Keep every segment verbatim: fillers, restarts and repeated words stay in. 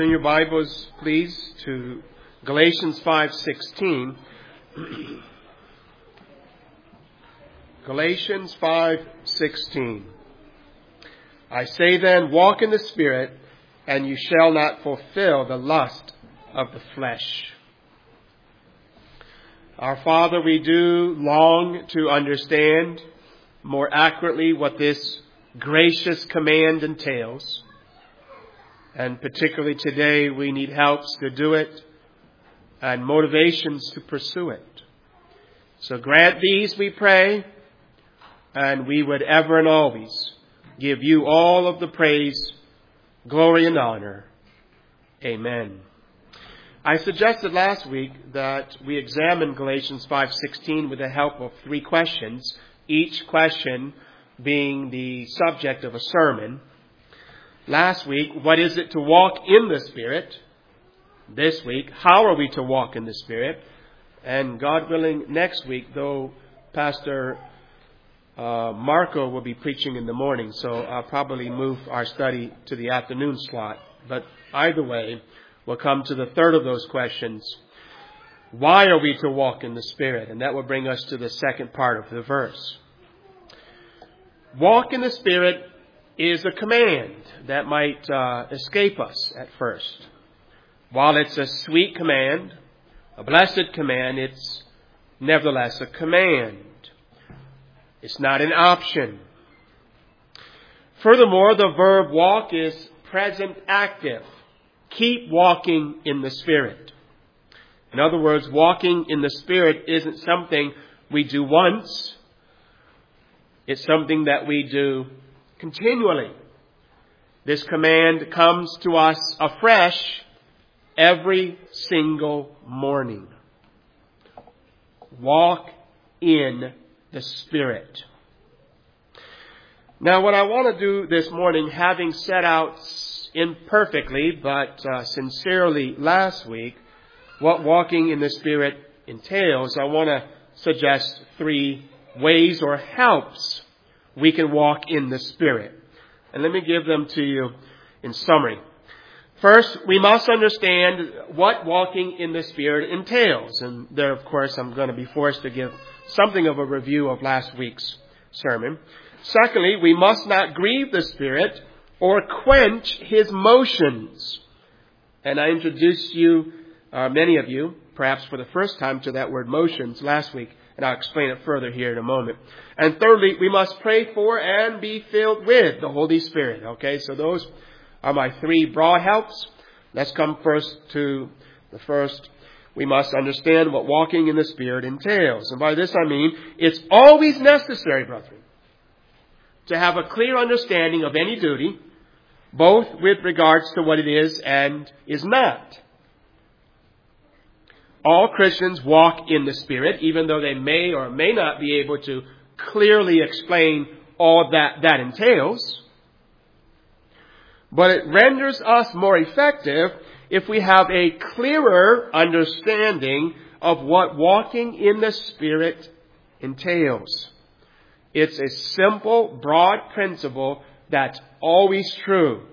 In your Bibles, please, to Galatians five sixteen. Galatians five sixteen. I say then, walk in the Spirit, and you shall not fulfill the lust of the flesh. Our Father, we do long to understand more accurately what this gracious command entails. And particularly today, we need helps to do it and motivations to pursue it. So grant these, we pray, and we would ever and always give you all of the praise, glory, and honor. Amen. I suggested last week that we examine Galatians five sixteen with the help of three questions, each question being the subject of a sermon. Last week, what is it to walk in the Spirit? This week, how are we to walk in the Spirit? And God willing, next week, though Pastor uh, Marco will be preaching in the morning, so I'll probably move our study to the afternoon slot. But either way, we'll come to the third of those questions. Why are we to walk in the Spirit? And that will bring us to the second part of the verse. Walk in the Spirit is a command that might uh, escape us at first. While it's a sweet command, a blessed command, it's nevertheless a command. It's not an option. Furthermore, the verb walk is present active. Keep walking in the Spirit. In other words, walking in the Spirit isn't something we do once. It's something that we do continually. This command comes to us afresh every single morning. Walk in the Spirit. Now, what I want to do this morning, having set out imperfectly but uh, sincerely last week what walking in the Spirit entails, I want to suggest three ways or helps we can walk in the Spirit. And let me give them to you in summary. First, we must understand what walking in the Spirit entails. And there, of course, I'm going to be forced to give something of a review of last week's sermon. Secondly, we must not grieve the Spirit or quench His motions. And I introduced you, uh, many of you, perhaps for the first time, to that word motions last week. And I'll explain it further here in a moment. And thirdly, we must pray for and be filled with the Holy Spirit. Okay, so those are my three broad helps. Let's come first to the first. We must understand what walking in the Spirit entails. And by this I mean, it's always necessary, brethren, to have a clear understanding of any duty, both with regards to what it is and is not. All Christians walk in the Spirit, even though they may or may not be able to clearly explain all that that entails. But it renders us more effective if we have a clearer understanding of what walking in the Spirit entails. It's a simple, broad principle that's always true.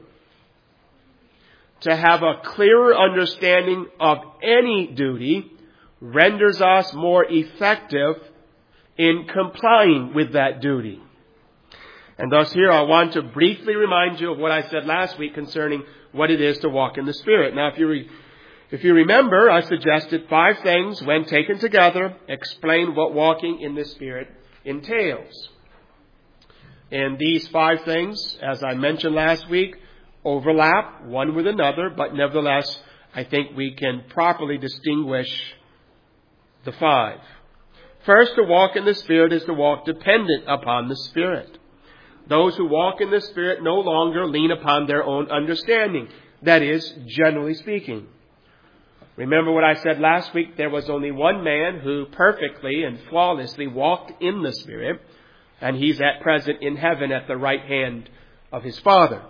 To have a clearer understanding of any duty renders us more effective in complying with that duty. And thus here I want to briefly remind you of what I said last week concerning what it is to walk in the Spirit. Now, if you re- if you remember, I suggested five things when taken together explain what walking in the Spirit entails. And these five things, as I mentioned last week, overlap one with another, but nevertheless, I think we can properly distinguish the five. First, to walk in the Spirit is to walk dependent upon the Spirit. Those who walk in the Spirit no longer lean upon their own understanding. That is, generally speaking. Remember what I said last week? There was only one man who perfectly and flawlessly walked in the Spirit, and he's at present in heaven at the right hand of his Father.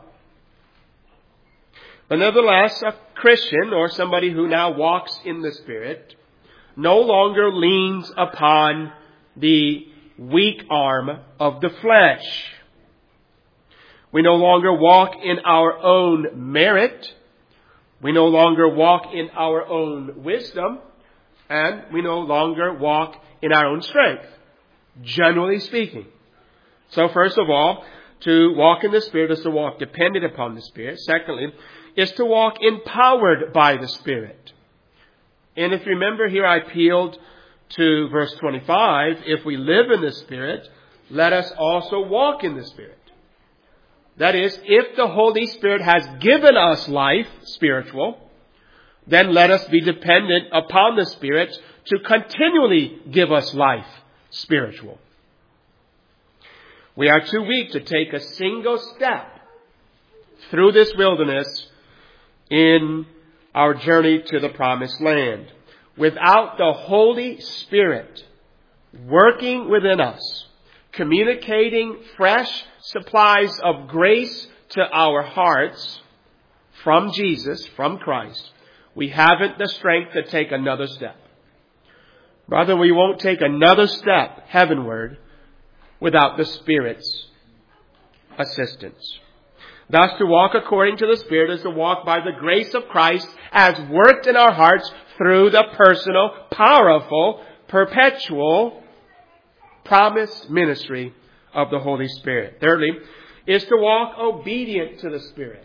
But nevertheless, a Christian or somebody who now walks in the Spirit no longer leans upon the weak arm of the flesh. We no longer walk in our own merit We no longer walk in our own wisdom, and we no longer walk in our own strength, generally speaking. So first of all, to walk in the Spirit is to walk dependent upon the Spirit. Secondly, is to walk empowered by the Spirit. And if you remember here, I appealed to verse twenty-five. If we live in the Spirit, let us also walk in the Spirit. That is, if the Holy Spirit has given us life, spiritual, then let us be dependent upon the Spirit to continually give us life, spiritual. We are too weak to take a single step through this wilderness in our journey to the promised land. Without the Holy Spirit working within us, communicating fresh supplies of grace to our hearts from Jesus, from Christ, we haven't the strength to take another step. Brother, we won't take another step heavenward without the Spirit's assistance. Thus, to walk according to the Spirit is to walk by the grace of Christ as worked in our hearts through the personal, powerful, perpetual promised ministry of the Holy Spirit. Thirdly, is to walk obedient to the Spirit.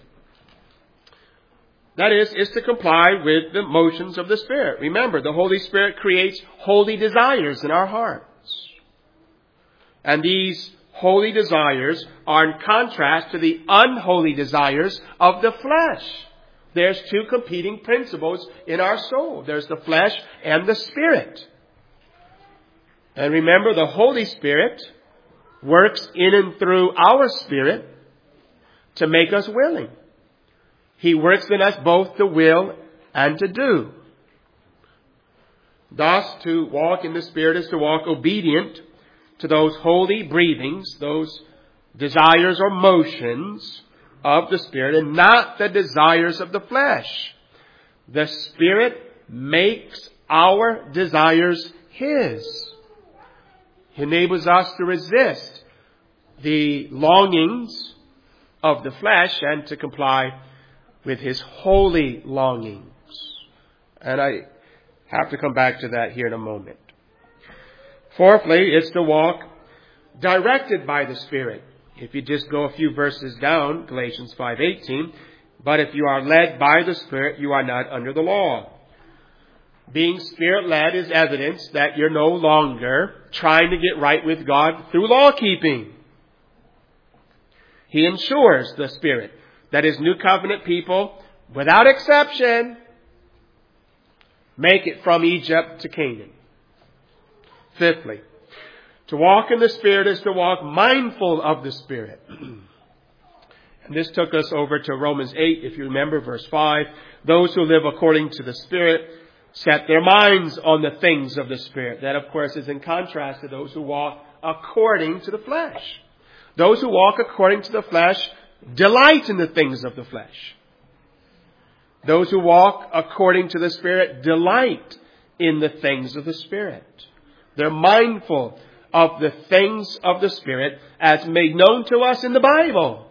That is, is to comply with the motions of the Spirit. Remember, the Holy Spirit creates holy desires in our hearts. And these holy desires are in contrast to the unholy desires of the flesh. There's two competing principles in our soul. There's the flesh and the Spirit. And remember, the Holy Spirit works in and through our spirit to make us willing. He works in us both to will and to do. Thus, to walk in the Spirit is to walk obedient to those holy breathings, those desires or motions of the Spirit, and not the desires of the flesh. The Spirit makes our desires His. He enables us to resist the longings of the flesh and to comply with His holy longings. And I have to come back to that here in a moment. Fourthly, it's to walk directed by the Spirit. If you just go a few verses down, Galatians five eighteen, but if you are led by the Spirit, you are not under the law. Being Spirit-led is evidence that you're no longer trying to get right with God through law-keeping. He ensures, the Spirit, that His new covenant people, without exception, make it from Egypt to Canaan. Fifthly, to walk in the Spirit is to walk mindful of the Spirit. And this took us over to Romans eight, if you remember, verse five. Those who live according to the Spirit set their minds on the things of the Spirit. That, of course, is in contrast to those who walk according to the flesh. Those who walk according to the flesh delight in the things of the flesh. Those who walk according to the Spirit delight in the things of the Spirit. They're mindful of the things of the Spirit as made known to us in the Bible.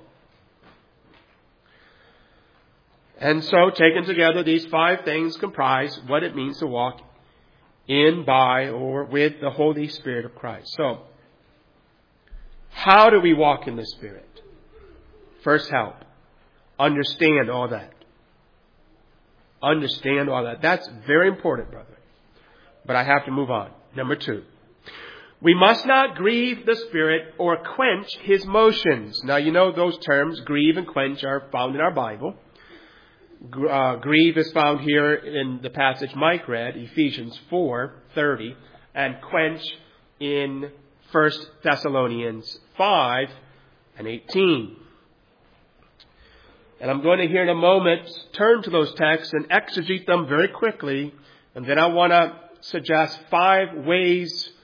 And so, taken together, these five things comprise what it means to walk in, by, or with the Holy Spirit of Christ. So, how do we walk in the Spirit? First, help. Understand all that. Understand all that. That's very important, brother. But I have to move on. Number two. We must not grieve the Spirit or quench His motions. Now, you know those terms, grieve and quench, are found in our Bible. Uh, grieve is found here in the passage Mike read, Ephesians four thirty, and quench in First Thessalonians five and eighteen. And I'm going to here in a moment turn to those texts and exegete them very quickly, and then I want to suggest five ways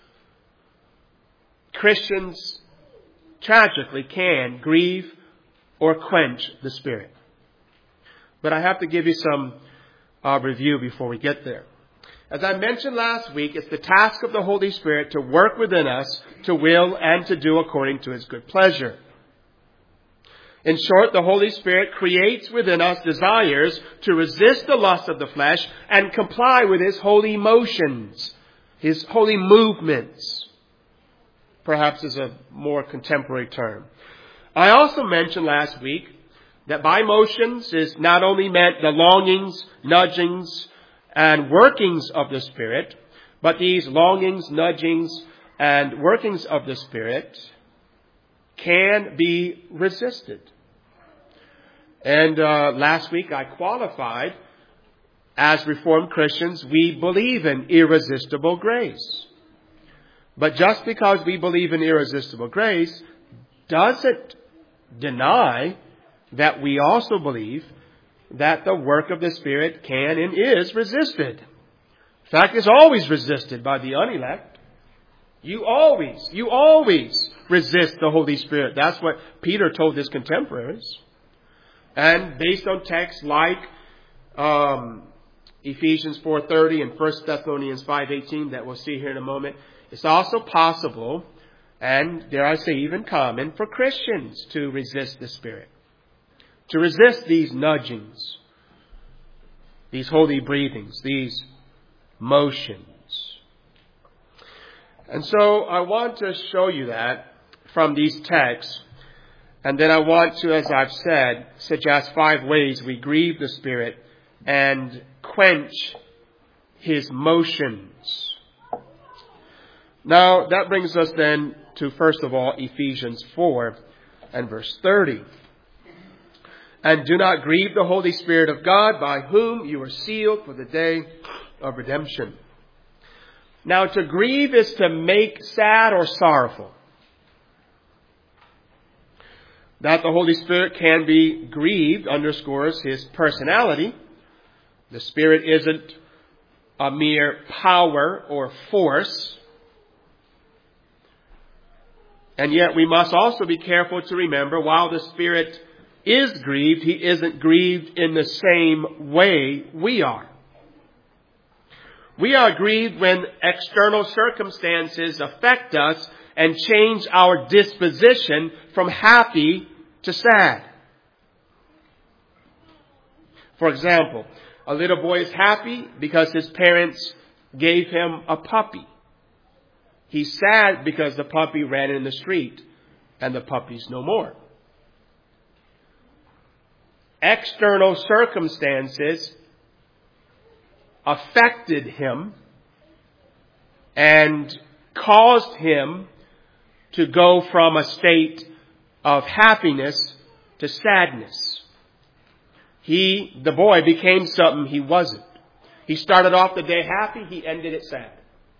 Christians tragically can grieve or quench the Spirit. But I have to give you some uh, review before we get there. As I mentioned last week, it's the task of the Holy Spirit to work within us to will and to do according to His good pleasure. In short, the Holy Spirit creates within us desires to resist the lust of the flesh and comply with His holy motions, His holy movements. Perhaps is a more contemporary term. I also mentioned last week that by motions is not only meant the longings, nudgings, and workings of the Spirit, but these longings, nudgings, and workings of the Spirit can be resisted. And uh, last week I qualified, as Reformed Christians, we believe in irresistible grace. But just because we believe in irresistible grace doesn't deny that we also believe that the work of the Spirit can and is resisted. In fact, it's always resisted by the unelect. You always, you always resist the Holy Spirit. That's what Peter told his contemporaries. And based on texts like um, Ephesians four thirty and First Thessalonians five eighteen that we'll see here in a moment, it's also possible, and dare I say even common, for Christians to resist the Spirit. To resist these nudgings, these holy breathings, these motions. And so I want to show you that from these texts. And then I want to, as I've said, suggest five ways we grieve the Spirit and quench His motions. Now, that brings us then to, first of all, Ephesians four and verse thirty. And do not grieve the Holy Spirit of God, by whom you are sealed for the day of redemption. Now, to grieve is to make sad or sorrowful. That the Holy Spirit can be grieved underscores His personality. The Spirit isn't a mere power or force. And yet we must also be careful to remember, while the Spirit is grieved, He isn't grieved in the same way we are. We are grieved when external circumstances affect us and change our disposition from happy to sad. For example, a little boy is happy because his parents gave him a puppy. He's sad because the puppy ran in the street and the puppy's no more. External circumstances affected him and caused him to go from a state of happiness to sadness. He, the boy, became something he wasn't. He started off the day happy, he ended it sad.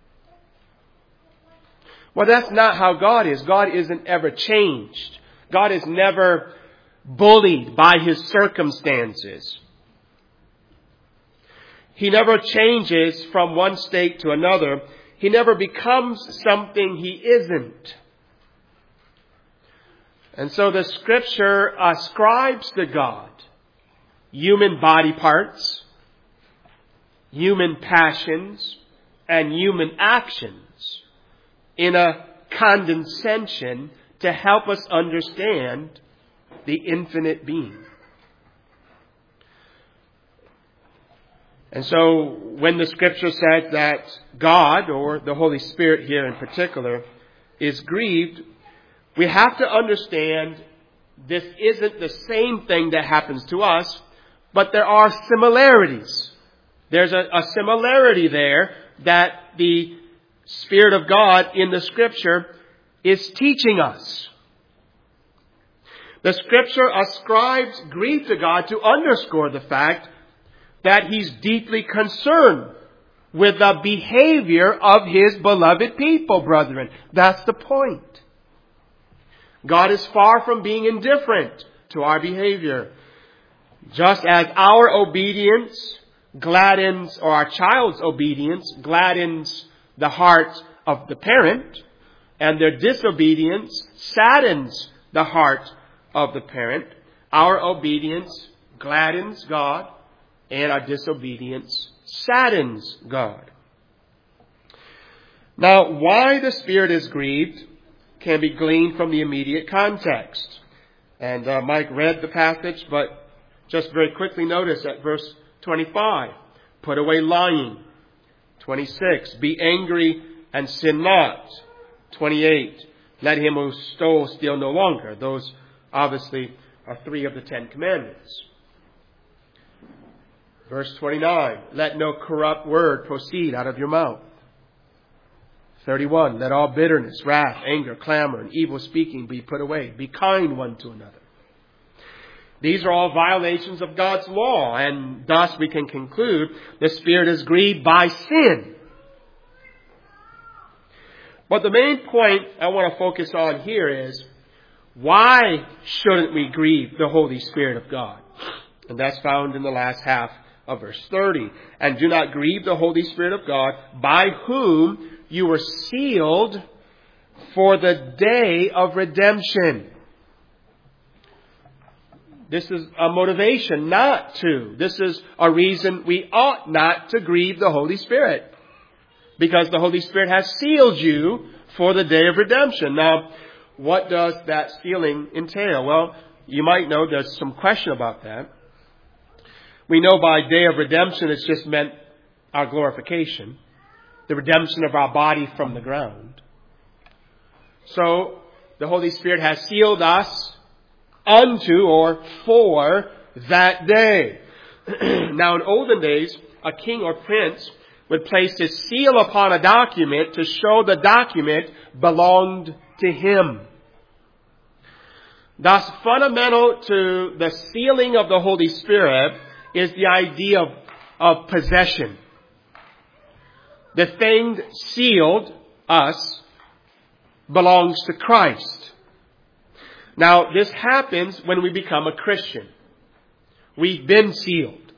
Well, that's not how God is. God isn't ever changed. God is never bullied by His circumstances. He never changes from one state to another. He never becomes something He isn't. And so the Scripture ascribes to God human body parts, human passions, and human actions in a condescension to help us understand the infinite being. And so when the Scripture says that God, or the Holy Spirit here in particular, is grieved, we have to understand this isn't the same thing that happens to us, but there are similarities. There's a, a similarity there that the Spirit of God in the Scripture is teaching us. The Scripture ascribes grief to God to underscore the fact that He's deeply concerned with the behavior of His beloved people, brethren. That's the point. God is far from being indifferent to our behavior. Just as our obedience gladdens, or our child's obedience gladdens the heart of the parent, and their disobedience saddens the heart of the parent, our obedience gladdens God, and our disobedience saddens God. Now, why the Spirit is grieved can be gleaned from the immediate context. And uh, Mike read the passage, but just very quickly notice at verse twenty-five, put away lying. twenty-six, be angry and sin not. twenty-eight, let him who stole steal no longer. Those obviously are three of the Ten Commandments. Verse twenty-nine, let no corrupt word proceed out of your mouth. thirty-one, let all bitterness, wrath, anger, clamor, and evil speaking be put away. Be kind one to another. These are all violations of God's law, and thus we can conclude the Spirit is grieved by sin. But the main point I want to focus on here is, why shouldn't we grieve the Holy Spirit of God? And that's found in the last half of verse thirty. And do not grieve the Holy Spirit of God, by whom you were sealed for the day of redemption. This is a motivation not to. This is a reason we ought not to grieve the Holy Spirit. Because the Holy Spirit has sealed you for the day of redemption. Now, what does that sealing entail? Well, you might know there's some question about that. We know by day of redemption it's just meant our glorification. The redemption of our body from the ground. So, the Holy Spirit has sealed us unto or for that day. Now, in olden days, a king or prince would place his seal upon a document to show the document belonged to him. Thus, fundamental to the sealing of the Holy Spirit is the idea of, of possession. The thing sealed, us, belongs to Christ. Now, this happens when we become a Christian. We've been sealed.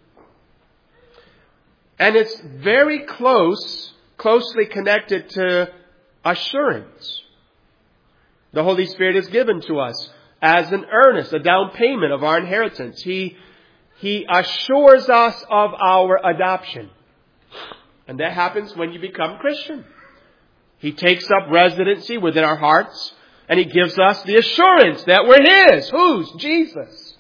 And it's very close, closely connected to assurance. The Holy Spirit is given to us as an earnest, a down payment of our inheritance. He, He assures us of our adoption. And that happens when you become Christian. He takes up residency within our hearts. And He gives us the assurance that we're His. Whose? Jesus.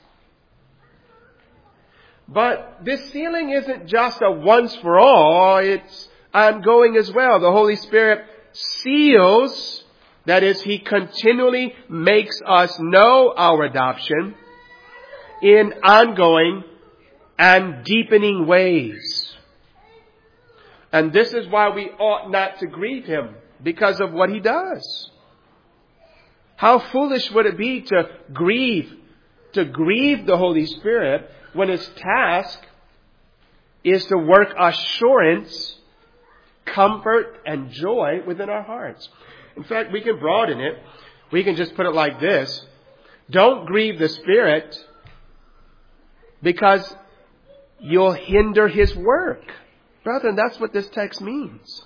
But this sealing isn't just a once for all. It's ongoing as well. The Holy Spirit seals, that is, He continually makes us know our adoption in ongoing and deepening ways. And this is why we ought not to grieve Him, because of what He does. How foolish would it be to grieve, to grieve the Holy Spirit when His task is to work assurance, comfort, and joy within our hearts. In fact, we can broaden it. We can just put it like this. Don't grieve the Spirit because you'll hinder His work. Brethren, that's what this text means.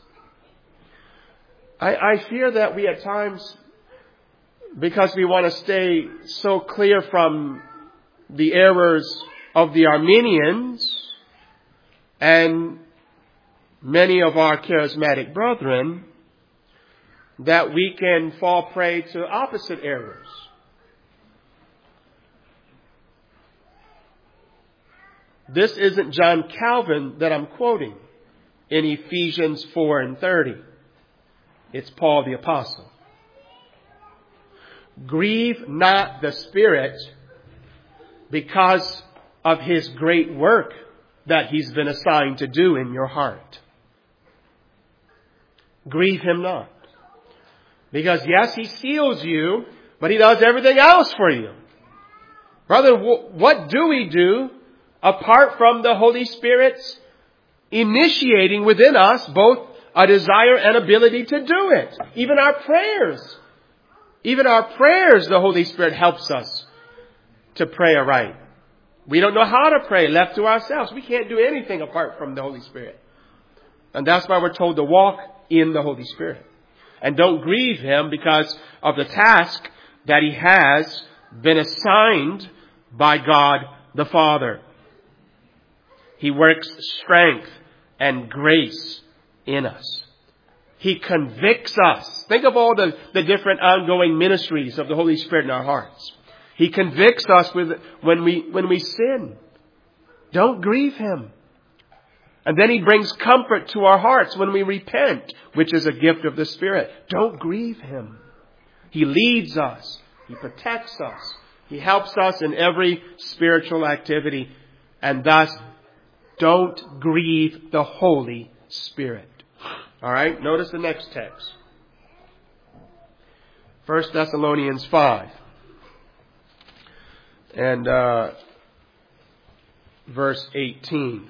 I, I fear that we at times, because we want to stay so clear from the errors of the Arminians and many of our charismatic brethren, that we can fall prey to opposite errors. This isn't John Calvin that I'm quoting in Ephesians four and thirty. It's Paul the Apostle. Grieve not the Spirit because of His great work that He's been assigned to do in your heart. Grieve Him not. Because yes, He seals you, but He does everything else for you. Brother, what do we do apart from the Holy Spirit's initiating within us both a desire and ability to do it? Even our prayers. Even our prayers, the Holy Spirit helps us to pray aright. We don't know how to pray left to ourselves. We can't do anything apart from the Holy Spirit. And that's why we're told to walk in the Holy Spirit. And don't grieve Him because of the task that He has been assigned by God the Father. He works strength and grace in us. He convicts us. Think of all the, the different ongoing ministries of the Holy Spirit in our hearts. He convicts us with, when we, when we sin. Don't grieve Him. And then He brings comfort to our hearts when we repent, which is a gift of the Spirit. Don't grieve Him. He leads us. He protects us. He helps us in every spiritual activity. And thus, don't grieve the Holy Spirit. All right, notice the next text. First Thessalonians five. And uh, verse eighteen.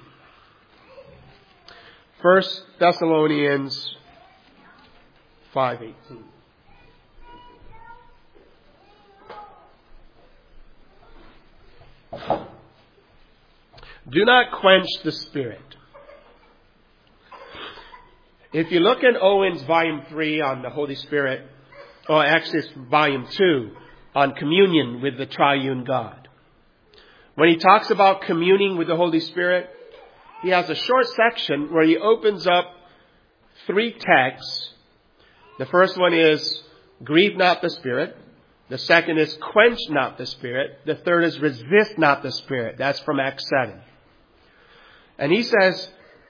First Thessalonians five eighteen. Do not quench the Spirit. If you look in Owen's volume three on the Holy Spirit, or actually it's volume two on communion with the triune God. When he talks about communing with the Holy Spirit, he has a short section where he opens up three texts. The first one is, grieve not the Spirit. The second is, quench not the Spirit. The third is, resist not the Spirit. That's from Acts seven. And he says,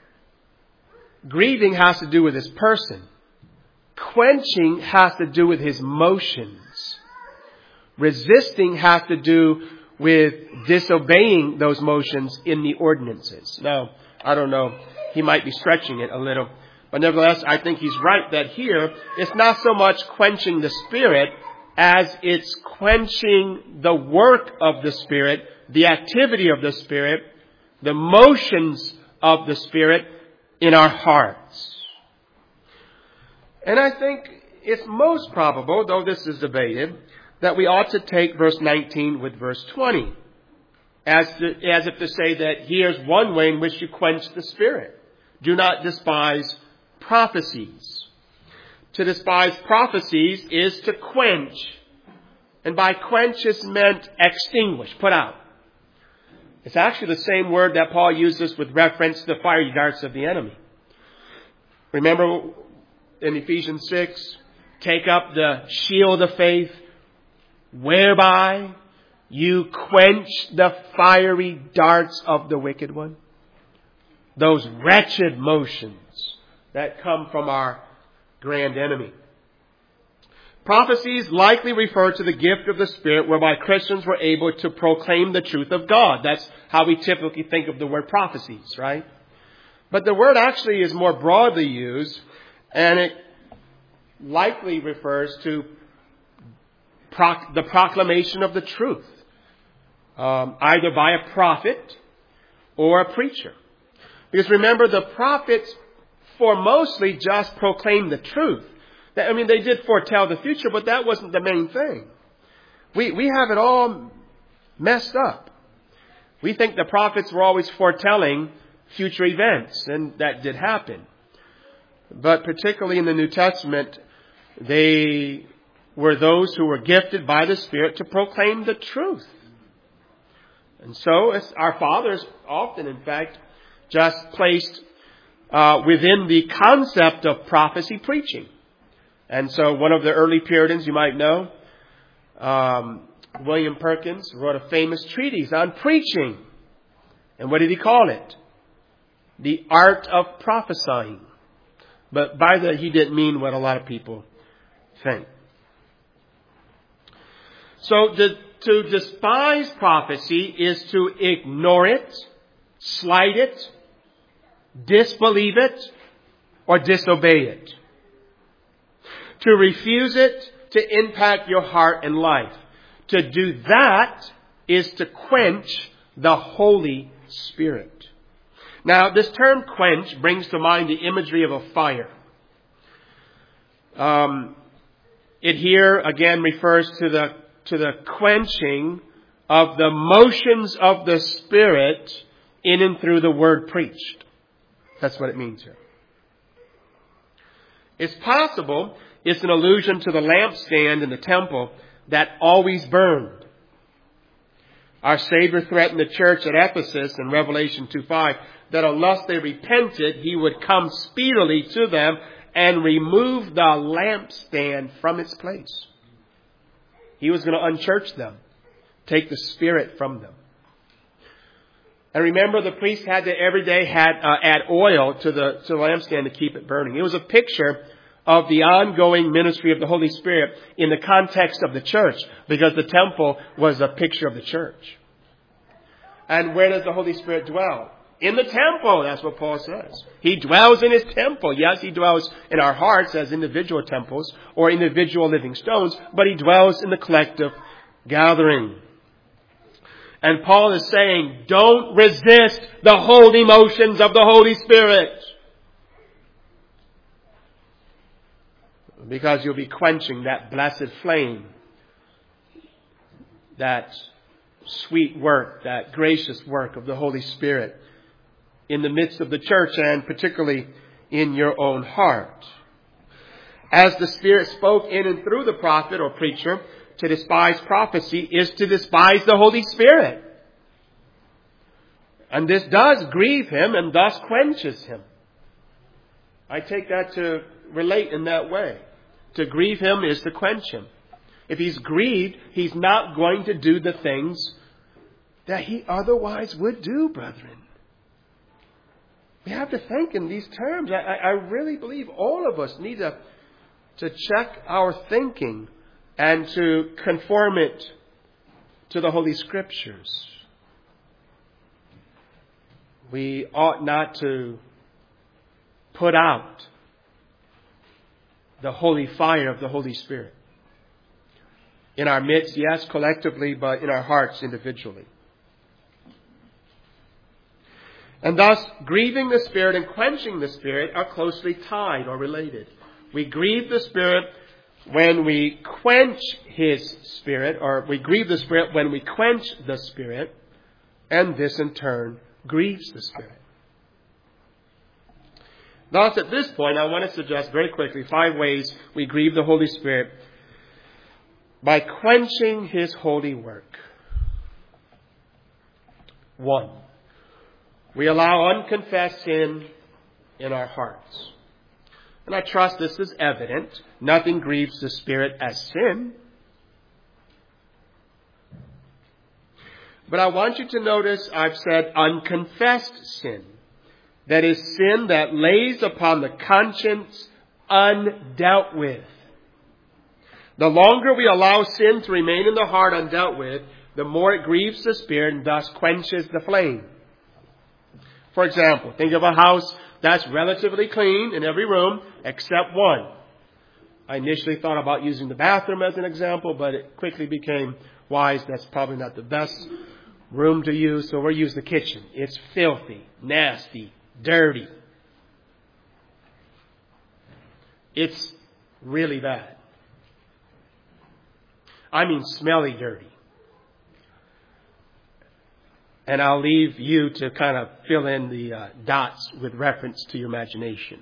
grieving has to do with his person. Quenching has to do with his motions. Resisting has to do with disobeying those motions in the ordinances. Now, I don't know. He might be stretching it a little. But nevertheless, I think he's right that here, it's not so much quenching the Spirit as it's quenching the work of the Spirit, the activity of the Spirit, the motions of the Spirit in our hearts. And I think it's most probable, though this is debated, that we ought to take verse nineteen with verse twenty. As, to, as if to say that here's one way in which you quench the Spirit. Do not despise prophecies. To despise prophecies is to quench. And by quench is meant extinguish, put out. It's actually the same word that Paul uses with reference to the fiery darts of the enemy. Remember in Ephesians six, take up the shield of faith, whereby you quench the fiery darts of the wicked one. Those wretched motions that come from our grand enemy. Prophecies likely refer to the gift of the Spirit whereby Christians were able to proclaim the truth of God. That's how we typically think of the word prophecies, right? But the word actually is more broadly used, and it likely refers to proc- the proclamation of the truth, um, either by a prophet or a preacher. Because remember, the prophets for mostly just proclaimed the truth. I mean, they did foretell the future, but that wasn't the main thing. We we have it all messed up. We think the prophets were always foretelling future events, and that did happen. But particularly in the New Testament, they were those who were gifted by the Spirit to proclaim the truth. And so, as our fathers often, in fact, just placed uh, within the concept of prophecy preaching. And so one of the early Puritans, you might know, um, William Perkins, wrote a famous treatise on preaching. And what did he call it? The Art of Prophesying. But by that, he didn't mean what a lot of people think. So the, to despise prophecy is to ignore it, slight it, disbelieve it, or disobey it. To refuse it, to impact your heart and life. To do that is to quench the Holy Spirit. Now, this term quench brings to mind the imagery of a fire. Um, it here again refers to the to the quenching of the motions of the Spirit in and through the word preached. That's what it means here. It's possible it's an allusion to the lampstand in the temple that always burned. Our Savior threatened the church at Ephesus in Revelation two five that unless they repented, He would come speedily to them and remove the lampstand from its place. He was going to unchurch them. take the Spirit from them. And remember, the priest had to every day had uh, add oil to the to the lampstand to keep it burning. It was a picture of the ongoing ministry of the Holy Spirit in the context of the church, because the temple was a picture of the church. And where does the Holy Spirit dwell? In the temple, that's what Paul says. He dwells in His temple. Yes, He dwells in our hearts as individual temples or individual living stones, but He dwells in the collective gathering. And Paul is saying, don't resist the holy motions of the Holy Spirit, because you'll be quenching that blessed flame, that sweet work, that gracious work of the Holy Spirit in the midst of the church, and particularly in your own heart. As the Spirit spoke in and through the prophet or preacher, to despise prophecy is to despise the Holy Spirit. And this does grieve Him and thus quenches Him. I take that to relate in that way. To grieve Him is to quench Him. If He's grieved, He's not going to do the things that He otherwise would do, brethren. We have to think in these terms. I, I really believe all of us need to, to check our thinking and to conform it to the Holy Scriptures. We ought not to put out the holy fire of the Holy Spirit in our midst, yes, collectively, but in our hearts individually. And thus, grieving the Spirit and quenching the Spirit are closely tied or related. We grieve the Spirit when we quench His Spirit, or we grieve the Spirit when we quench the Spirit, and this in turn grieves the Spirit. Thus, at this point, I want to suggest very quickly five ways we grieve the Holy Spirit by quenching His holy work. One, we allow unconfessed sin in our hearts. And I trust this is evident. Nothing grieves the Spirit as sin. But I want you to notice I've said unconfessed sin. That is sin that lays upon the conscience undealt with. The longer we allow sin to remain in the heart undealt with, the more it grieves the Spirit and thus quenches the flame. For example, think of a house that's relatively clean in every room except one. I initially thought about using the bathroom as an example, but it quickly became wise. That's probably not the best room to use, so we'll use the kitchen. It's filthy, nasty, dirty. It's really bad. I mean smelly dirty. And I'll leave you to kind of fill in the uh, dots with reference to your imagination.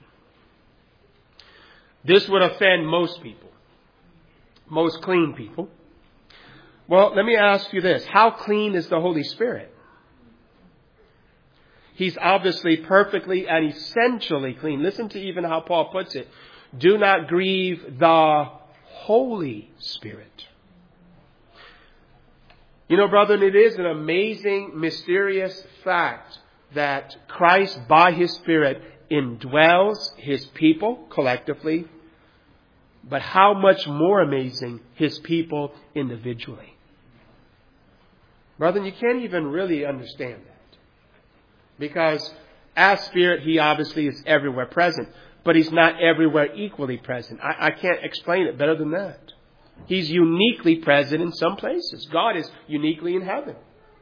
This would offend most people. Most clean people. Well, let me ask you this. How clean is the Holy Spirit? He's obviously perfectly and essentially clean. Listen to even how Paul puts it. Do not grieve the Holy Spirit. You know, brethren, it is an amazing, mysterious fact that Christ, by His Spirit, indwells His people collectively. But how much more amazing His people individually. Brethren, you can't even really understand that. Because as Spirit, He obviously is everywhere present. But He's not everywhere equally present. I, I can't explain it better than that. He's uniquely present in some places. God is uniquely in heaven.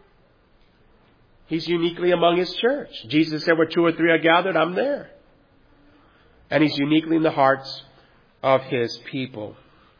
He's uniquely among His church. Jesus said, where two or three are gathered, I'm there. And He's uniquely in the hearts of His people.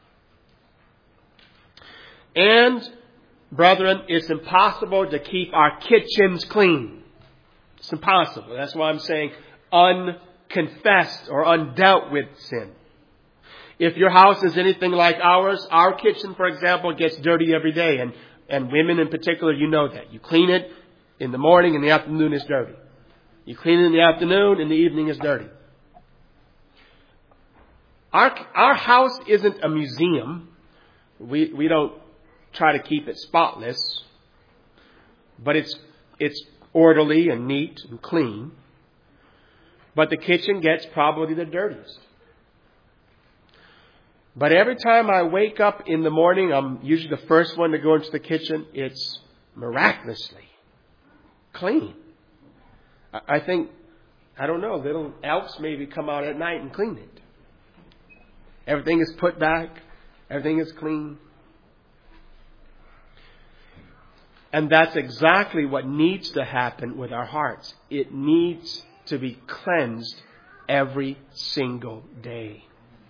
And, brethren, it's impossible to keep our kitchens clean. It's impossible. That's why I'm saying unconfessed or undealt with sin. If your house is anything like ours, our kitchen, for example, gets dirty every day. And, and women in particular, you know that. You clean it in the morning, in the afternoon it's dirty. You clean it in the afternoon, in the evening it's dirty. Our, our house isn't a museum. We, we don't try to keep it spotless, but it's it's orderly and neat and clean. But the kitchen gets probably the dirtiest. But every time I wake up in the morning, I'm usually the first one to go into the kitchen. It's miraculously clean. I think, I don't know, little elves maybe come out at night and clean it. Everything is put back. Everything is clean. And that's exactly what needs to happen with our hearts. It needs to be cleansed every single day.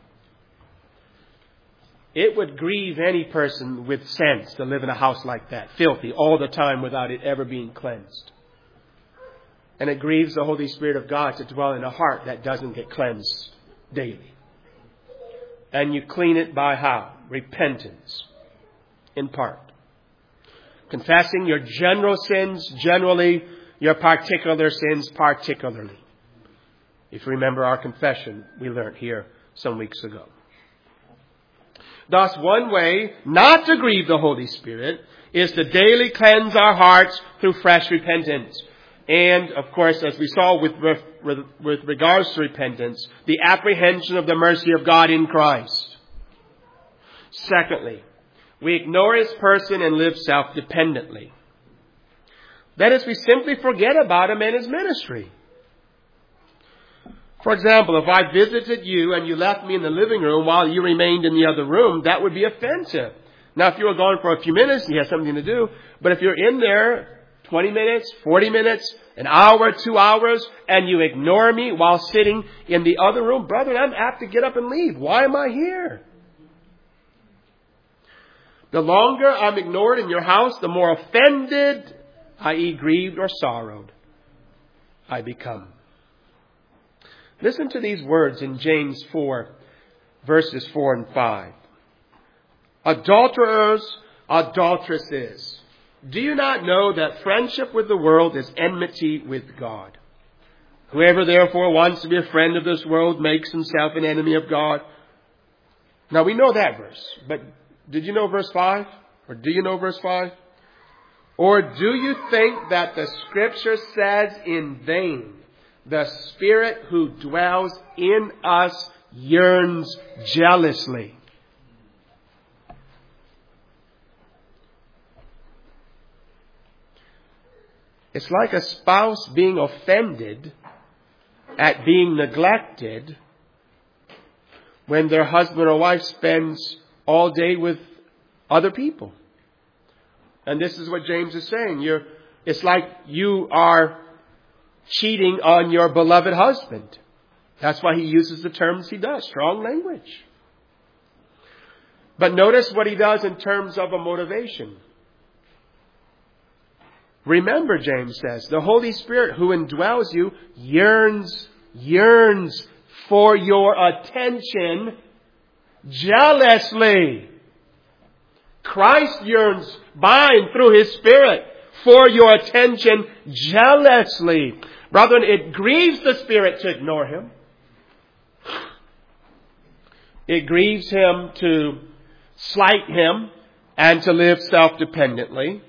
It would grieve any person with sense to live in a house like that, filthy all the time without it ever being cleansed. And it grieves the Holy Spirit of God to dwell in a heart that doesn't get cleansed daily. And you clean it by how? Repentance, in part. Confessing your general sins generally, your particular sins particularly. If you remember our confession we learned here some weeks ago. Thus, one way not to grieve the Holy Spirit is to daily cleanse our hearts through fresh repentance. And, of course, as we saw with, with, with regards to repentance, the apprehension of the mercy of God in Christ. Secondly, we ignore His person and live self-dependently. That is, we simply forget about Him and His ministry. For example, if I visited you and you left me in the living room while you remained in the other room, that would be offensive. Now, if you were gone for a few minutes and you had something to do, but if you're in there twenty minutes, forty minutes, an hour, two hours, and you ignore me while sitting in the other room, brother, I'm apt to get up and leave. Why am I here? The longer I'm ignored in your house, the more offended, that is grieved or sorrowed, I become. Listen to these words in James four, verses four and five. Adulterers, adulteresses, do you not know that friendship with the world is enmity with God? Whoever therefore wants to be a friend of this world makes himself an enemy of God. Now we know that verse, but did you know verse five? Or do you know verse five? Or do you think that the Scripture says in vain, the Spirit who dwells in us yearns jealously? It's like a spouse being offended at being neglected when their husband or wife spends all day with other people. And this is what James is saying. You're, it's like you are cheating on your beloved husband. That's why he uses the terms he does. Strong language. But notice what he does in terms of a motivation. Remember, James says, the Holy Spirit who indwells you yearns, yearns for your attention jealously. Christ yearns by and through His Spirit for your attention jealously. Brethren, it grieves the Spirit to ignore Him. It grieves Him to slight Him and to live self-dependently.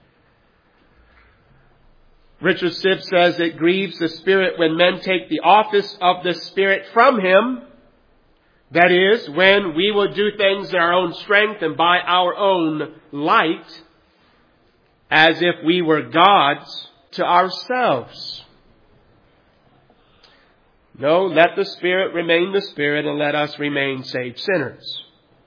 Richard Sibb says it grieves the Spirit when men take the office of the Spirit from Him. That is, when we will do things in our own strength and by our own light, as if we were gods to ourselves. No, let the Spirit remain the Spirit and let us remain saved sinners.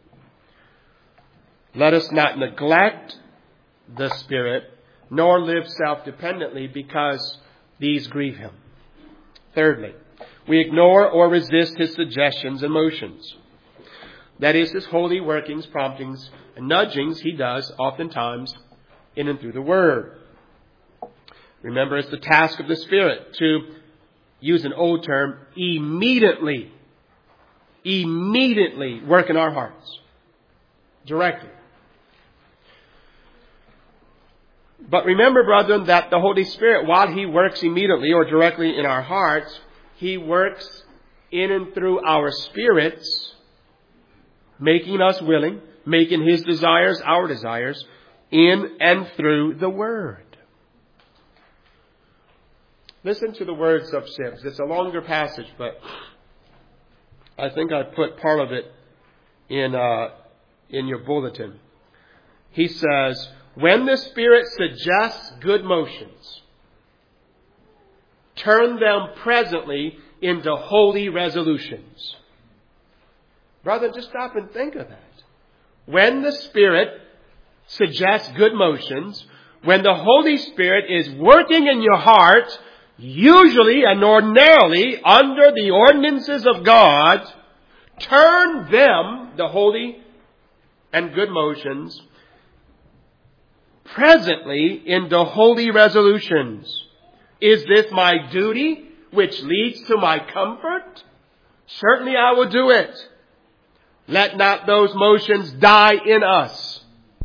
Let us not neglect the Spirit, nor live self-dependently, because these grieve Him. Thirdly, we ignore or resist His suggestions and motions. That is, His holy workings, promptings, and nudgings He does oftentimes in and through the Word. Remember, it's the task of the Spirit to use an old term, immediately, immediately work in our hearts. Directly. But remember, brethren, that the Holy Spirit, while He works immediately or directly in our hearts, He works in and through our spirits, making us willing, making His desires our desires in and through the Word. Listen to the words of Sibbes. It's a longer passage, but I think I put part of it in uh, in your bulletin. He says, when the Spirit suggests good motions, turn them presently into holy resolutions. Brother, just stop and think of that. When the Spirit suggests good motions, when the Holy Spirit is working in your heart, usually and ordinarily under the ordinances of God, turn them, the holy and good motions, presently into holy resolutions. Is this my duty, which leads to my comfort? Certainly I will do it. Let not those motions die in us.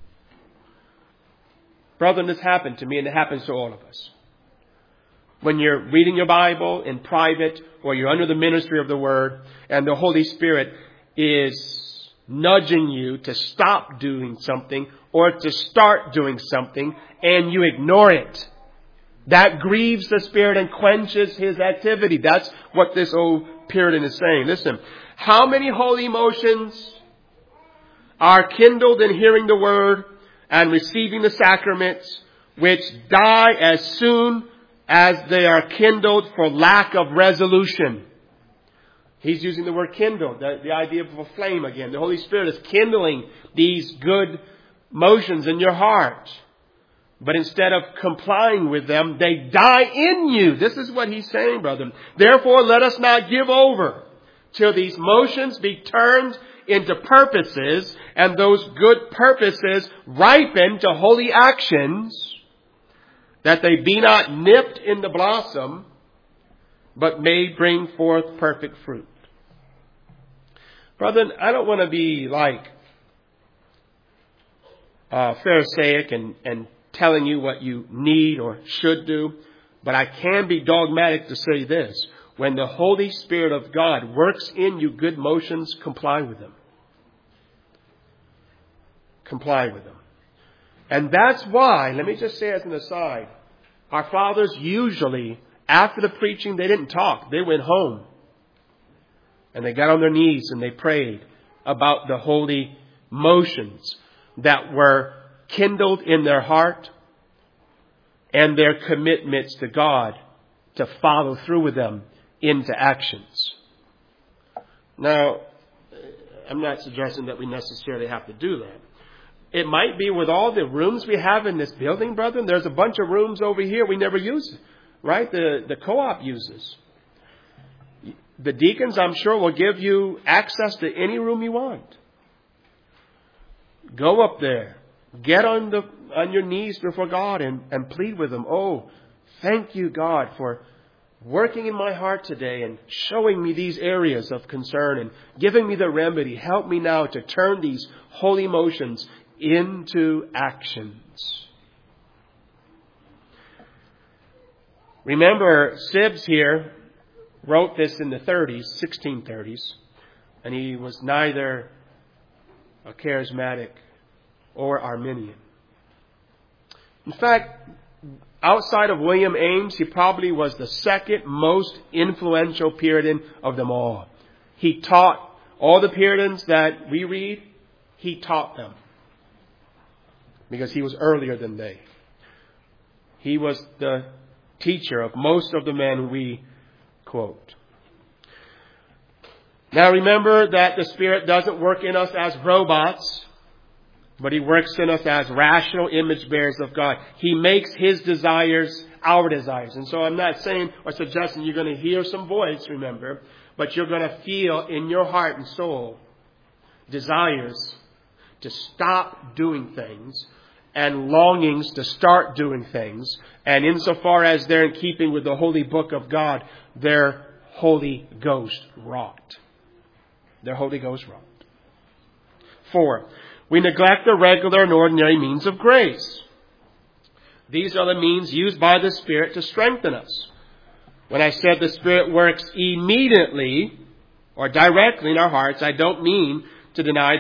Brother, this happened to me, and it happens to all of us. When you're reading your Bible in private, or you're under the ministry of the Word, and the Holy Spirit is nudging you to stop doing something or to start doing something, and you ignore it. That grieves the Spirit and quenches His activity. That's what this old Puritan is saying. Listen, how many holy emotions are kindled in hearing the Word and receiving the sacraments, which die as soon as they are kindled for lack of resolution? He's using the word kindled, the, the idea of a flame again. The Holy Spirit is kindling these good motions in your heart. But instead of complying with them, they die in you. This is what he's saying, brethren. Therefore, let us not give over till these motions be turned into purposes, and those good purposes ripen to holy actions, that they be not nipped in the blossom, but may bring forth perfect fruit. Brethren, I don't want to be like uh, Pharisaic and, and telling you what you need or should do, but I can be dogmatic to say this. When the Holy Spirit of God works in you good motions, comply with them. Comply with them. And that's why, let me just say as an aside, our fathers usually, after the preaching, they didn't talk. They went home. And they got on their knees and they prayed about the holy motions that were kindled in their heart and their commitments to God to follow through with them into actions. Now, I'm not suggesting that we necessarily have to do that. It might be with all the rooms we have in this building, brethren. There's a bunch of rooms over here we never use, right? The, the co-op uses. The deacons, I'm sure, will give you access to any room you want. Go up there. Get on the on your knees before God and, and plead with Him. Oh, thank you, God, for working in my heart today and showing me these areas of concern and giving me the remedy. Help me now to turn these holy motions into actions. Remember, Sibbes here wrote this in the thirties, sixteen thirties, and he was neither a charismatic or Arminian. In fact, outside of William Ames, he probably was the second most influential Puritan of them all. He taught all the Puritans that we read, he taught them. Because he was earlier than they. He was the teacher of most of the men we quote. Now remember that the Spirit doesn't work in us as robots, but He works in us as rational image bearers of God. He makes His desires our desires. And so I'm not saying or suggesting you're going to hear some voice, remember, but you're going to feel in your heart and soul desires to stop doing things and longings to start doing things. And insofar as they're in keeping with the holy book of God, they're Holy Ghost wrought. They're Holy Ghost wrought. Four, we neglect the regular and ordinary means of grace. These are the means used by the Spirit to strengthen us. When I said the Spirit works immediately or directly in our hearts, I don't mean to deny that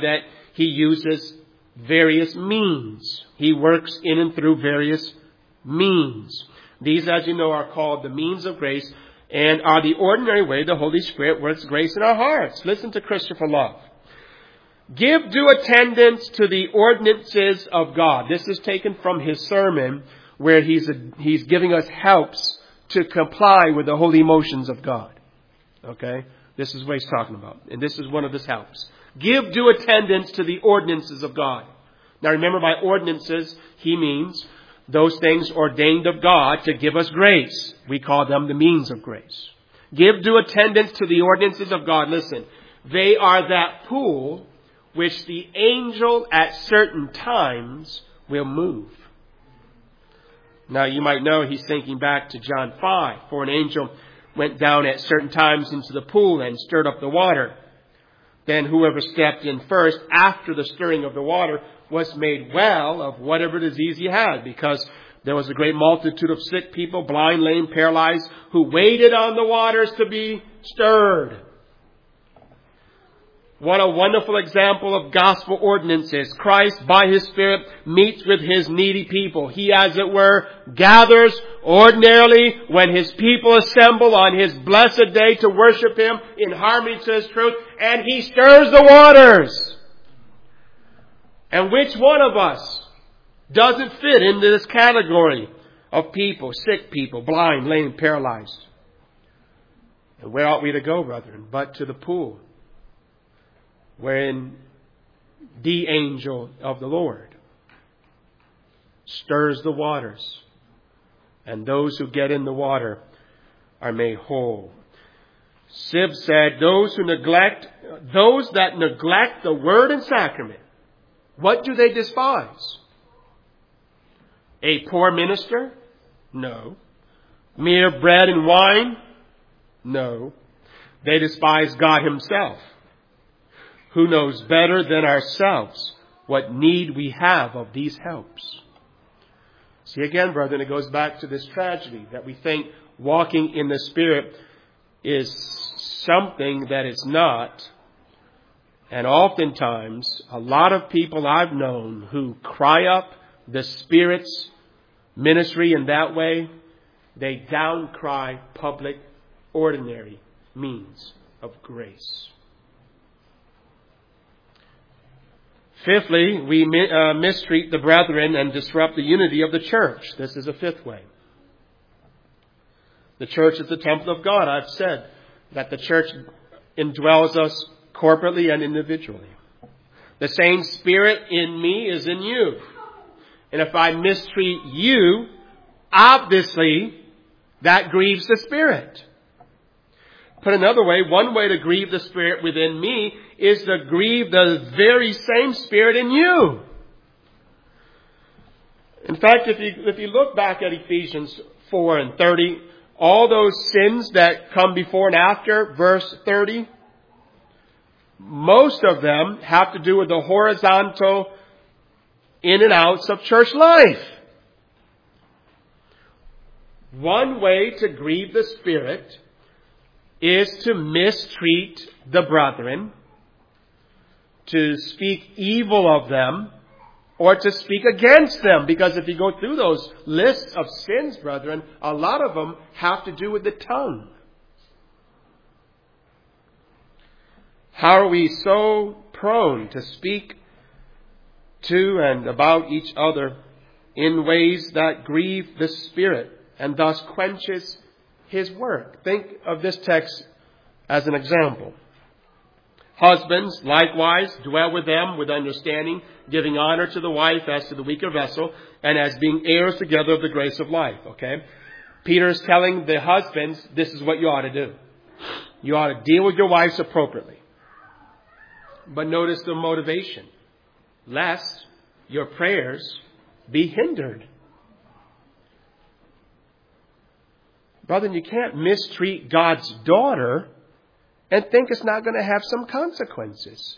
He uses various means. He works in and through various means. These, as you know, are called the means of grace and are the ordinary way the Holy Spirit works grace in our hearts. Listen to Christopher Love. Give due attendance to the ordinances of God. This is taken from his sermon where he's, a, he's giving us helps to comply with the holy motions of God. Okay? This is what he's talking about. And this is one of his helps. Give due attendance to the ordinances of God. Now remember, by ordinances, he means those things ordained of God to give us grace. We call them the means of grace. Give due attendance to the ordinances of God. Listen, they are that pool which the angel at certain times will move. Now you might know he's thinking back to John five. For an angel went down at certain times into the pool and stirred up the water. Then whoever stepped in first after the stirring of the water was made well of whatever disease he had, because there was a great multitude of sick people, blind, lame, paralyzed, who waited on the waters to be stirred. What a wonderful example of gospel ordinances. Christ, by His Spirit, meets with His needy people. He, as it were, gathers ordinarily when His people assemble on His blessed day to worship Him in harmony to His truth, and He stirs the waters. And which one of us doesn't fit into this category of people, sick people, blind, lame, paralyzed? And where ought we to go, brethren, but to the pool, wherein the angel of the Lord stirs the waters, and those who get in the water are made whole. Sibb said, those who neglect, those that neglect the word and sacrament, what do they despise? A poor minister? No. Mere bread and wine? No. They despise God Himself, who knows better than ourselves what need we have of these helps. See again, brethren, it goes back to this tragedy that we think walking in the Spirit is something that it's not. And oftentimes, a lot of people I've known who cry up the Spirit's ministry in that way, they downcry public, ordinary means of grace. Fifthly, we uh, mistreat the brethren and disrupt the unity of the church. This is a fifth way. The church is the temple of God. I've said that the church indwells us corporately and individually. The same Spirit in me is in you. And if I mistreat you, obviously that grieves the Spirit. Put another way, one way to grieve the Spirit within me is to grieve the very same Spirit in you. In fact, if you, if you look back at Ephesians four and thirty, all those sins that come before and after verse thirty, most of them have to do with the horizontal in and outs of church life. One way to grieve the Spirit is to mistreat the brethren, to speak evil of them, or to speak against them. Because if you go through those lists of sins, brethren, a lot of them have to do with the tongue. How are we so prone to speak to and about each other in ways that grieve the Spirit and thus quenches His work? Think of this text as an example. Husbands, likewise, dwell with them with understanding, giving honor to the wife as to the weaker vessel, and as being heirs together of the grace of life. Okay? Peter is telling the husbands, this is what you ought to do. You ought to deal with your wives appropriately. But notice the motivation. Lest your prayers be hindered. Brother, you can't mistreat God's daughter and think it's not going to have some consequences.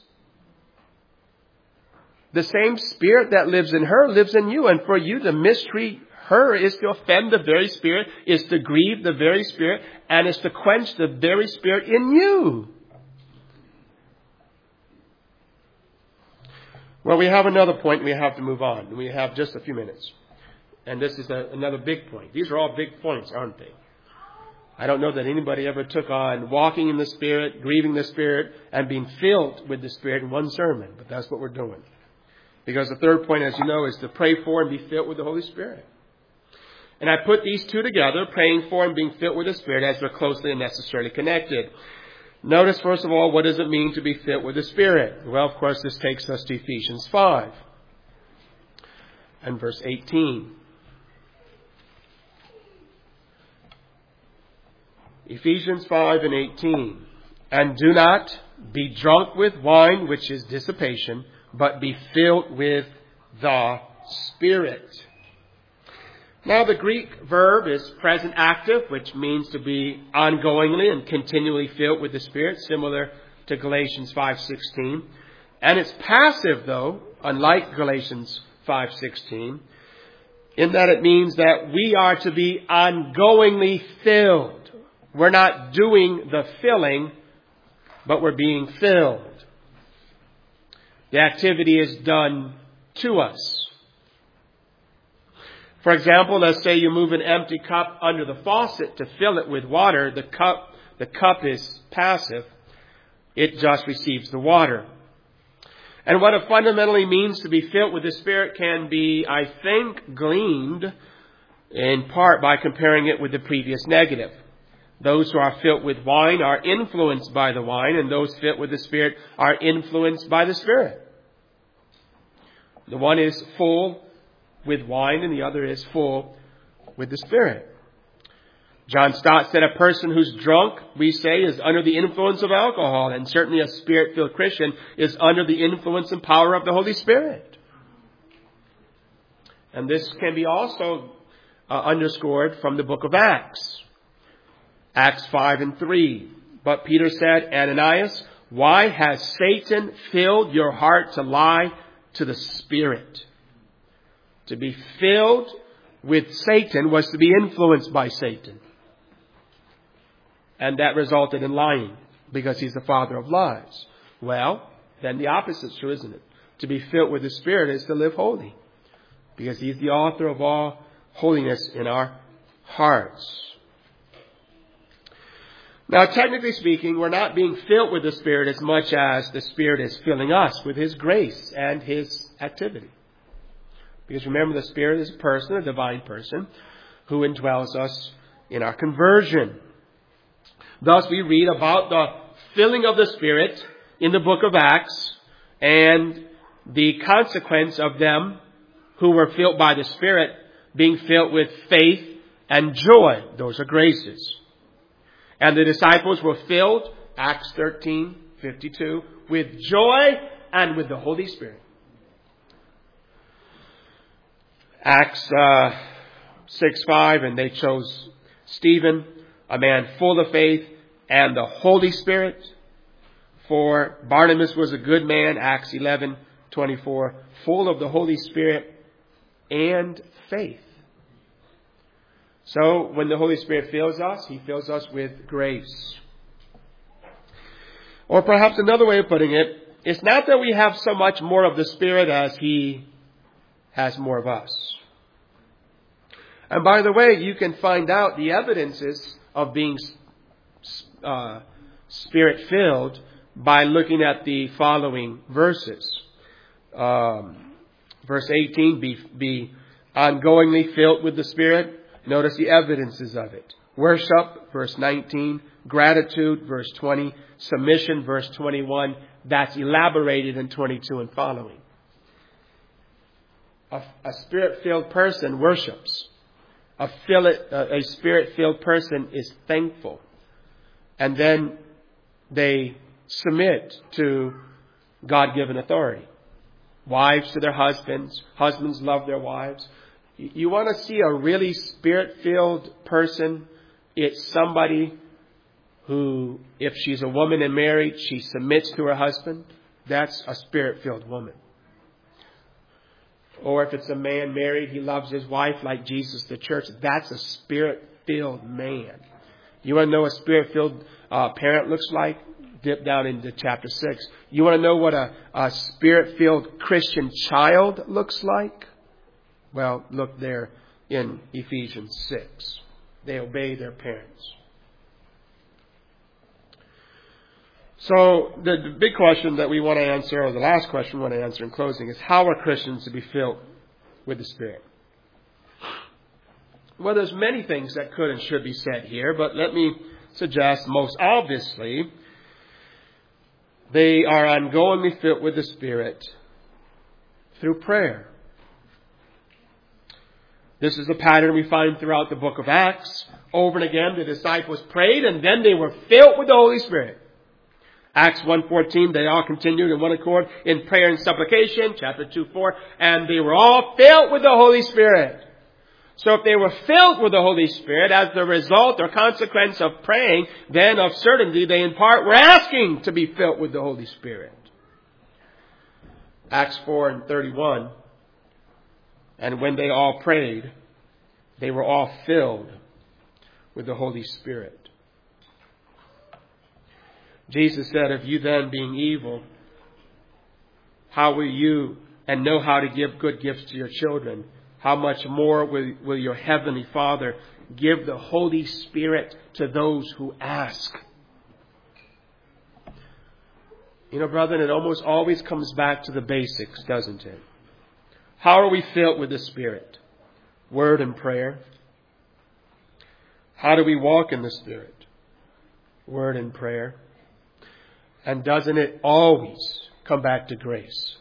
The same Spirit that lives in her lives in you. And for you to mistreat her is to offend the very Spirit, is to grieve the very Spirit, and is to quench the very Spirit in you. Well, we have another point. We have to move on. We have just a few minutes. And this is a, another big point. These are all big points, aren't they? I don't know that anybody ever took on walking in the Spirit, grieving the Spirit, and being filled with the Spirit in one sermon. But that's what we're doing. Because the third point, as you know, is to pray for and be filled with the Holy Spirit. And I put these two together, praying for and being filled with the Spirit, as they're closely and necessarily connected. Notice, first of all, what does it mean to be filled with the Spirit? Well, of course, this takes us to Ephesians five and verse eighteen. Ephesians five and eighteen. And do not be drunk with wine, which is dissipation, but be filled with the Spirit. Now, the Greek verb is present active, which means to be ongoingly and continually filled with the Spirit, similar to Galatians five sixteen. And it's passive, though, unlike Galatians five sixteen, in that it means that we are to be ongoingly filled. We're not doing the filling, but we're being filled. The activity is done to us. For example, let's say you move an empty cup under the faucet to fill it with water. The cup, the cup is passive. It just receives the water. And what it fundamentally means to be filled with the Spirit can be, I think, gleaned in part by comparing it with the previous negative. Those who are filled with wine are influenced by the wine, and those filled with the Spirit are influenced by the Spirit. The one is full with wine, and the other is full with the Spirit. John Stott said a person who's drunk, we say, is under the influence of alcohol, and certainly a Spirit-filled Christian is under the influence and power of the Holy Spirit. And this can be also uh, underscored from the book of Acts. Acts five and three. But Peter said, Ananias, why has Satan filled your heart to lie to the Spirit? To be filled with Satan was to be influenced by Satan. And that resulted in lying, because he's the father of lies. Well, then the opposite's true, isn't it? To be filled with the Spirit is to live holy, because he's the author of all holiness in our hearts. Now, technically speaking, we're not being filled with the Spirit as much as the Spirit is filling us with His grace and His activity. Because remember, the Spirit is a person, a divine person, who indwells us in our conversion. Thus, we read about the filling of the Spirit in the book of Acts and the consequence of them who were filled by the Spirit being filled with faith and joy. Those are graces. And the disciples were filled, Acts thirteen fifty-two, with joy and with the Holy Spirit. Acts uh, six five, and they chose Stephen, a man full of faith and the Holy Spirit. For Barnabas was a good man, Acts eleven twenty-four, full of the Holy Spirit and faith. So when the Holy Spirit fills us, He fills us with grace. Or perhaps another way of putting it, it's not that we have so much more of the Spirit as He has more of us. And by the way, you can find out the evidences of being uh, Spirit-filled by looking at the following verses. Um, verse eighteen, be, be ongoingly filled with the Spirit. Notice the evidences of it. Worship, verse nineteen. Gratitude, verse twenty. Submission, verse twenty-one. That's elaborated in twenty-two and following. A, a Spirit-filled person worships. A, fill it, a, a Spirit-filled person is thankful. And then they submit to God-given authority. Wives to their husbands. Husbands love their wives. You want to see a really Spirit-filled person? It's somebody who, if she's a woman and married, she submits to her husband. That's a Spirit-filled woman. Or if it's a man married, he loves his wife like Jesus, the church. That's a Spirit-filled man. You want to know what a Spirit-filled uh, parent looks like? dip down into chapter six. You want to know what a, a Spirit-filled Christian child looks like? Well, look there in Ephesians six. They obey their parents. So the, the big question that we want to answer, or the last question we want to answer in closing, is how are Christians to be filled with the Spirit? Well, there's many things that could and should be said here, but let me suggest most obviously they are ongoingly filled with the Spirit through prayer. This is a pattern we find throughout the book of Acts. Over and again, the disciples prayed and then they were filled with the Holy Spirit. Acts one fourteen, they all continued in one accord in prayer and supplication. Chapter two four, and they were all filled with the Holy Spirit. So if they were filled with the Holy Spirit as the result or consequence of praying, then of certainty they in part were asking to be filled with the Holy Spirit. Acts four and thirty-one, and when they all prayed, they were all filled with the Holy Spirit. Jesus said, if you then, being evil, how will you and know how to give good gifts to your children, how much more will, will your heavenly Father give the Holy Spirit to those who ask? You know, brethren, it almost always comes back to the basics, doesn't it? How are we filled with the Spirit? Word and prayer. How do we walk in the Spirit? Word and prayer. And doesn't it always come back to grace?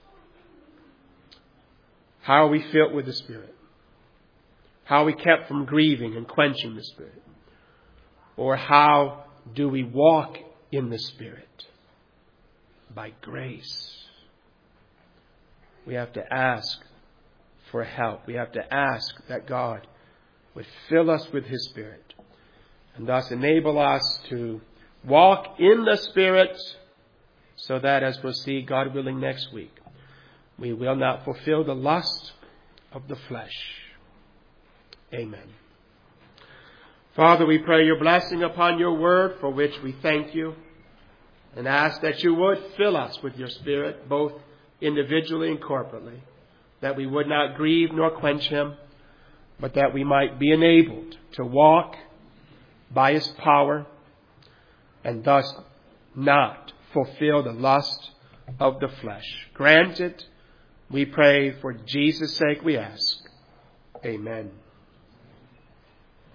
How are we filled with the Spirit? How are we kept from grieving and quenching the Spirit? Or how do we walk in the Spirit? By grace. We have to ask for help. We have to ask that God would fill us with His Spirit and thus enable us to walk in the Spirit so that, as we'll see, God willing, next week, we will not fulfill the lust of the flesh. Amen. Father, we pray your blessing upon your word, for which we thank you, and ask that you would fill us with your Spirit, both individually and corporately, that we would not grieve nor quench him, but that we might be enabled to walk by his power and thus not fulfill the lust of the flesh. Grant it, we pray, for Jesus' sake we ask. Amen.